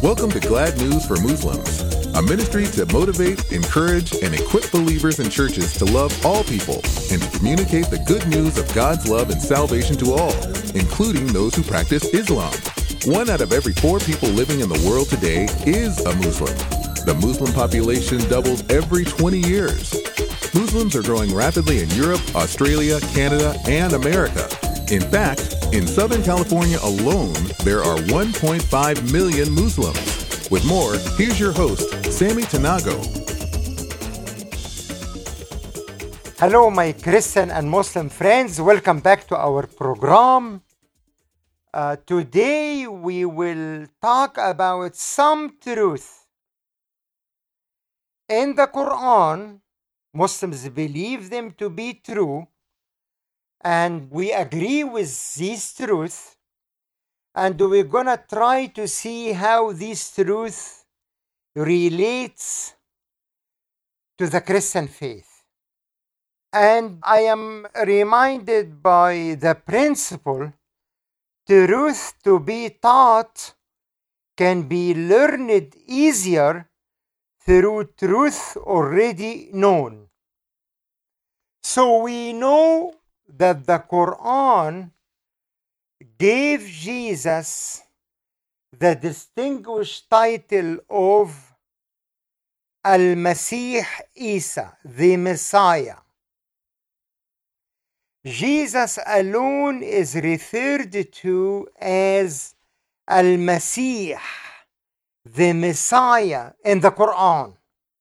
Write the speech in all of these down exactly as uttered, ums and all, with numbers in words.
Welcome to Glad News for Muslims, a ministry to motivate, encourage, and equip believers in churches to love all people and to communicate the good news of God's love and salvation to all, including those who practice Islam. One out of every four people living in the world today is a Muslim. The Muslim population doubles every twenty years. Muslims are growing rapidly in Europe, Australia, Canada, and America. In fact, in Southern California alone, there are one point five million Muslims. With more, here's your host, Sammy Tanago. Hello, my Christian and Muslim friends. Welcome back to our program. Uh, today, we will talk about some truth. In the Quran, Muslims believe them to be true, and we agree with these truths, and we're gonna try to see how this truth relates to the Christian faith. And I am reminded by the principle, truth to be taught can be learned easier through truth already known. So we know that the Quran gave Jesus the distinguished title of Al-Masih Isa, the Messiah. Jesus alone is referred to as Al-Masih, the Messiah, in the Quran.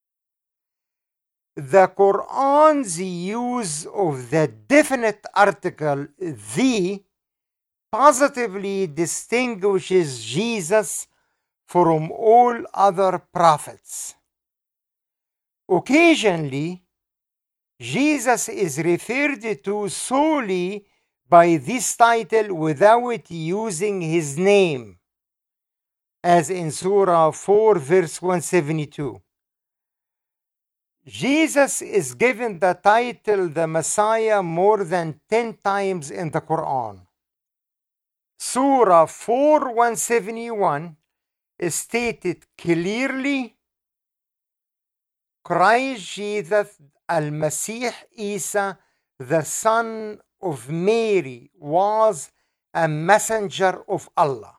The Quran's use of the definite article the positively distinguishes Jesus from all other prophets. Occasionally, Jesus is referred to solely by this title without using his name, as in Surah four, verse one seventy-two. Jesus is given the title the Messiah more than ten times in the Quran. Surah four, one seventy-one is stated clearly, Christ Jesus Al-Masih Isa, the son of Mary, was a messenger of Allah.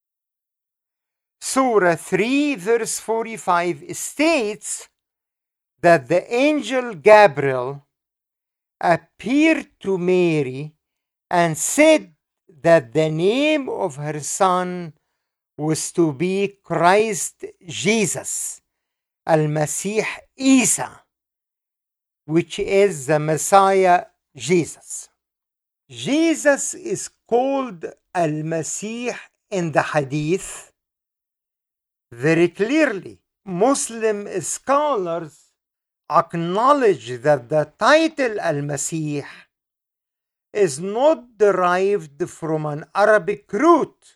Surah three, verse forty-five states that the angel Gabriel appeared to Mary and said that the name of her son was to be Christ Jesus, Al-Masih Isa, which is the Messiah Jesus. Jesus is called Al-Masih in the Hadith very clearly. Muslim scholars acknowledge that the title Al-Masih is not derived from an Arabic root.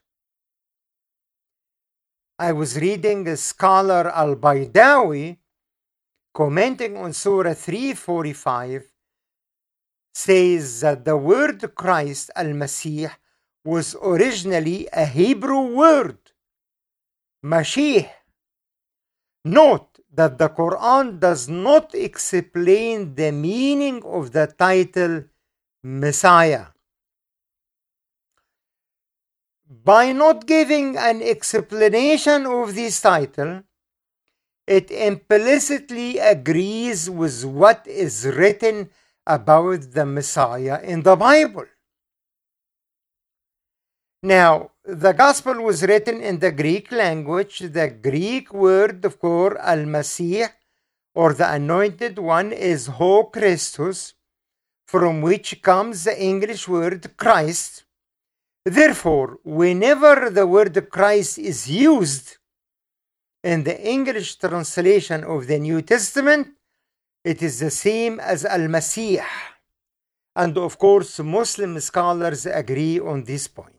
I was reading a scholar Al-Baydawi commenting on Surah three forty-five, says that the word Christ, Al-Masih, was originally a Hebrew word, Mashiach. Note that the Quran does not explain the meaning of the title Messiah. By not giving an explanation of this title, it implicitly agrees with what is written about the Messiah in the Bible. Now, the Gospel was written in the Greek language. The Greek word for Al-Masih, or the Anointed One, is Ho Christus, from which comes the English word Christ. Therefore, whenever the word Christ is used in the English translation of the New Testament, it is the same as Al-Masih. And of course, Muslim scholars agree on this point.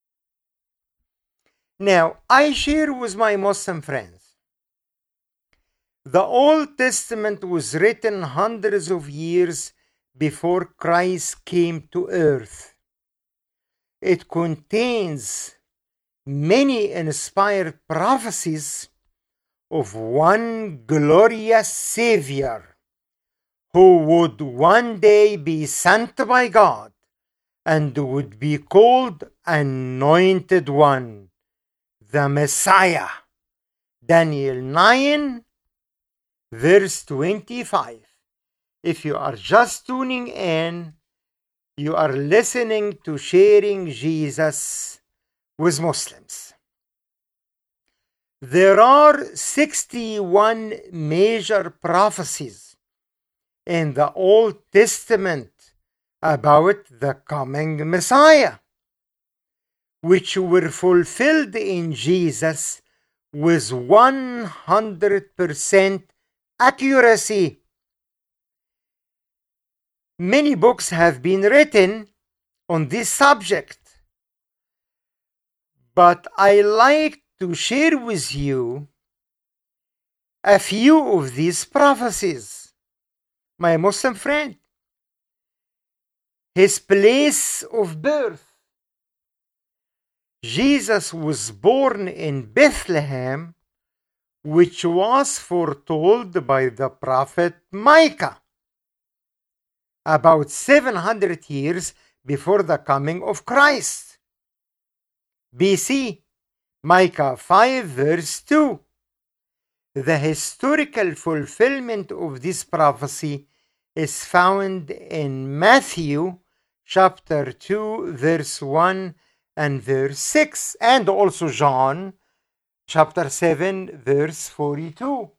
Now, I share with my Muslim friends, the Old Testament was written hundreds of years before Christ came to earth. It contains many inspired prophecies of one glorious Savior who would one day be sent by God and would be called Anointed One, the Messiah. Daniel nine, verse twenty-five. If you are just tuning in, you are listening to Sharing Jesus with Muslims. There are sixty-one major prophecies in the Old Testament about the coming Messiah, which were fulfilled in Jesus with one hundred percent accuracy. Many books have been written on this subject, but I like to share with you a few of these prophecies. My Muslim friend, his place of birth. Jesus was born in Bethlehem, which was foretold by the prophet Micah, about seven hundred years before the coming of Christ. B C, Micah five, verse two. The historical fulfillment of this prophecy is found in Matthew chapter two, verse one and verse six, and also John chapter seven, verse forty-two.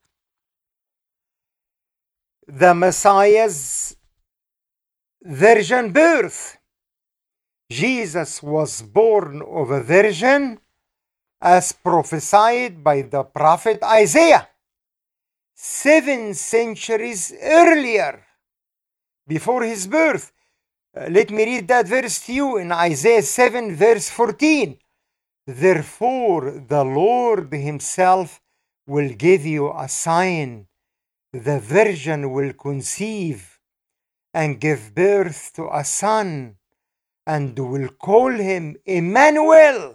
The Messiah's virgin birth. Jesus was born of a virgin as prophesied by the prophet Isaiah seven centuries earlier, before his birth. Uh, let me read that verse to you in Isaiah seven, verse fourteen. Therefore, the Lord himself will give you a sign. The virgin will conceive and give birth to a son, and will call him Emmanuel.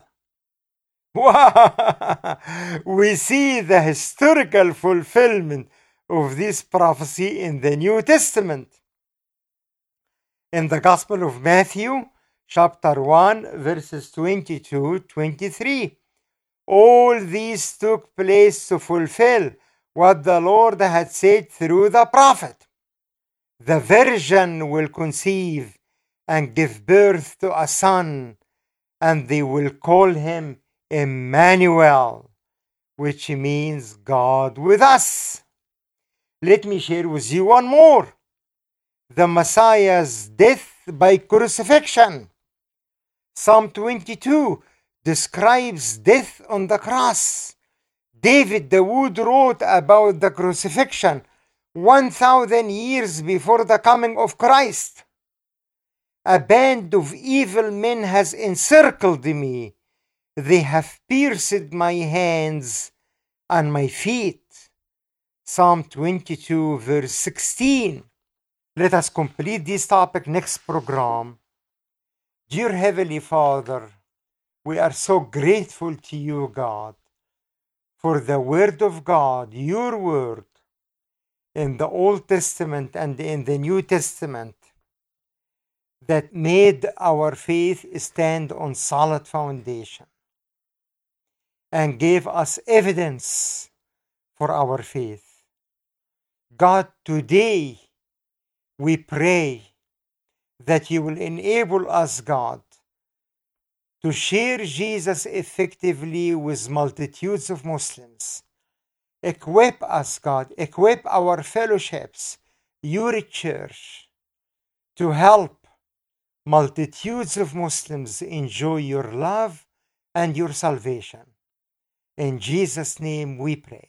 We see the historical fulfillment of this prophecy in the New Testament. In the Gospel of Matthew, chapter one, verses twenty-two to twenty-three. All these took place to fulfill what the Lord had said through the prophet. The virgin will conceive and give birth to a son, and they will call him Emmanuel, which means God with us. Let me share with you one more. The Messiah's death by crucifixion. Psalm twenty-two describes death on the cross. David the Wood wrote about the crucifixion one thousand years before the coming of Christ. A band of evil men has encircled me. They have pierced my hands and my feet. Psalm twenty-two, verse sixteen. Let us complete this topic next program. Dear Heavenly Father, we are so grateful to you, God, for the Word of God, your Word, in the Old Testament and in the New Testament, that made our faith stand on solid foundation and gave us evidence for our faith. God, today we pray that you will enable us, God, to share Jesus effectively with multitudes of Muslims. Equip us, God, equip our fellowships, your church, to help multitudes of Muslims enjoy your love and your salvation. In Jesus' name we pray.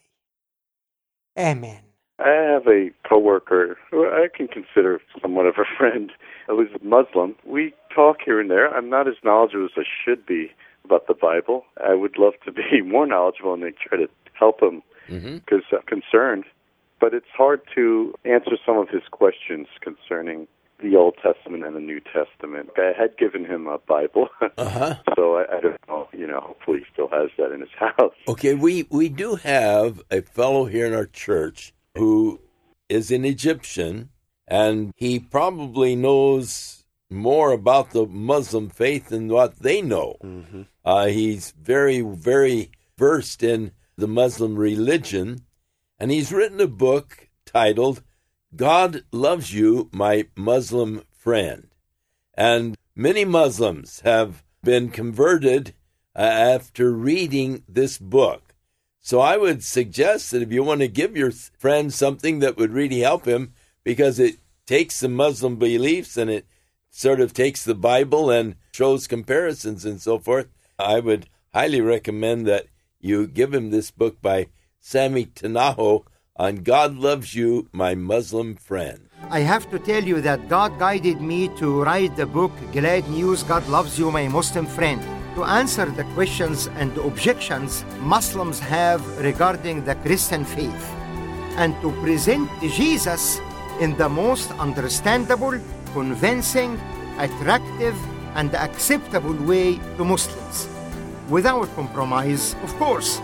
Amen. I have a coworker who I can consider somewhat of a friend who's Muslim. We talk here and there. I'm not as knowledgeable as I should be about the Bible. I would love to be more knowledgeable and try to help him because mm-hmm. I'm concerned. But it's hard to answer some of his questions concerning the Old Testament and the New Testament. I had given him a Bible, uh-huh. so I, I don't know, you know, hopefully he still has that in his house. Okay, we, we do have a fellow here in our church who is an Egyptian, and he probably knows more about the Muslim faith than what they know. Mm-hmm. Uh, he's very, very versed in the Muslim religion, and he's written a book titled God Loves You, My Muslim Friend. And many Muslims have been converted uh, after reading this book. So I would suggest that if you want to give your friend something that would really help him, because it takes the Muslim beliefs and it sort of takes the Bible and shows comparisons and so forth, I would highly recommend that you give him this book by Sammy Tanaho on God Loves You, My Muslim Friend. I have to tell you that God guided me to write the book Glad News, God Loves You, My Muslim Friend, to answer the questions and objections Muslims have regarding the Christian faith, and to present Jesus in the most understandable, convincing, attractive, and acceptable way to Muslims, without compromise, of course.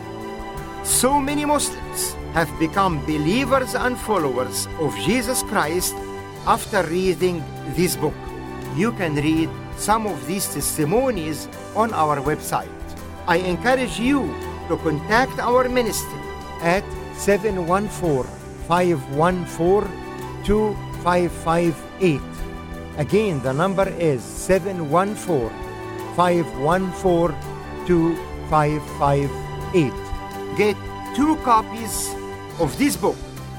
So many Muslims have become believers and followers of Jesus Christ after reading this book. You can read some of these testimonies on our website. I encourage you to contact our ministry at seven one four, five one four, two five five eight. Again, the number is seven one four, five one four, two five five eight. Get two copies of this book,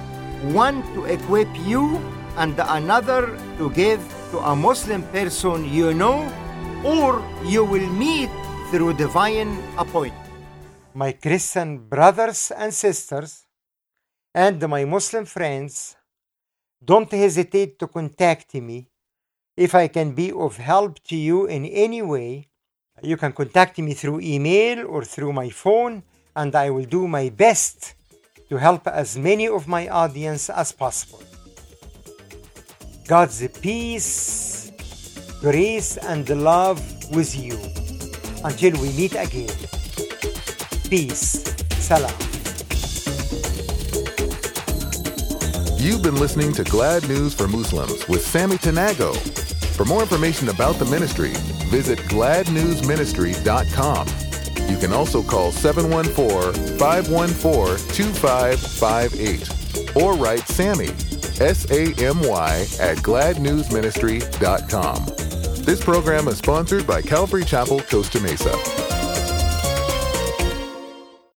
one to equip you and another to give to a Muslim person you know or you will meet through divine appointment. My Christian brothers and sisters and my Muslim friends, don't hesitate to contact me if I can be of help to you in any way. You can contact me through email or through my phone, and I will do my best to help as many of my audience as possible. God's peace, grace, and love with you. Until we meet again. Peace. Salam. You've been listening to Glad News for Muslims with Sammy Tanago. For more information about the ministry, visit glad news ministry dot com. You can also call seven one four, five one four, two five five eight or write Sammy, S A M Y, at glad news ministry dot com. This program is sponsored by Calvary Chapel, Costa Mesa.